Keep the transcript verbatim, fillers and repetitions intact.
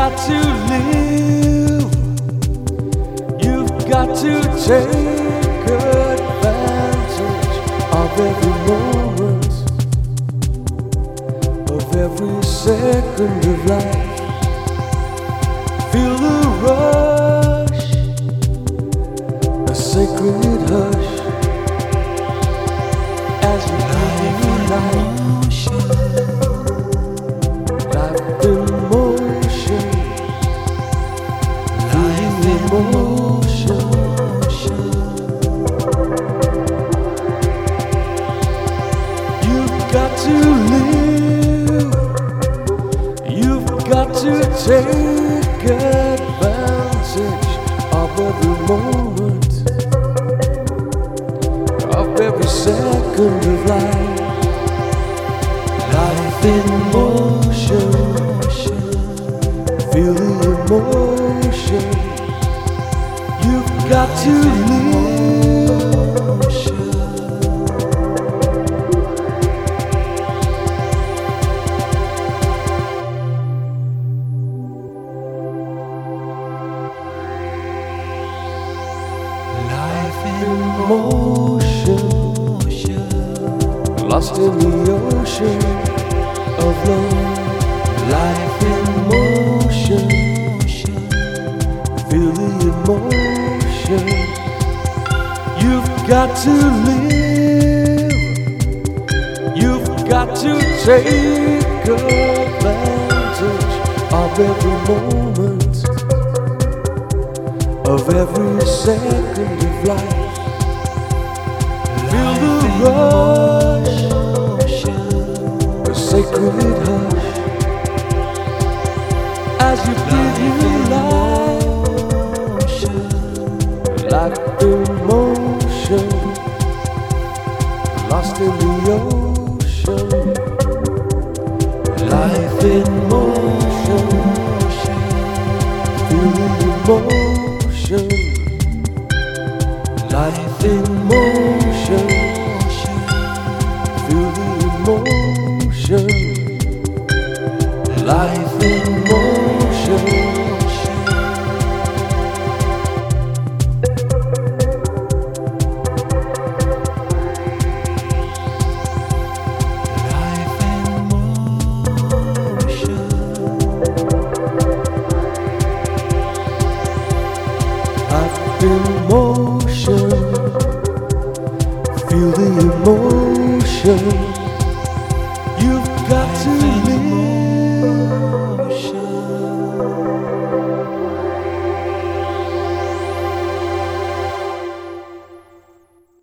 got to live. You've got to take advantage of every moment, of every second of life. Feel the rush, a sacred hush, as you live your life. Life in motion, life in motion. You've got to live. You've got to take advantage of every moment, of every second of life. Life in motion, feel the emotion. You've got to live. Life in motion, lost in the ocean of love. Life in motion, feel the emotion. You've got to live. You've got to take advantage of every moment, of every second of life. Feel the rush, a sacred hush, as you breathe your life. Like emotion, lost in the ocean. Life in motion, feel the emotion. Life in motion, feel the emotion. Life in motion. Life in motion. Life in motion. Feel the emotion. You've got to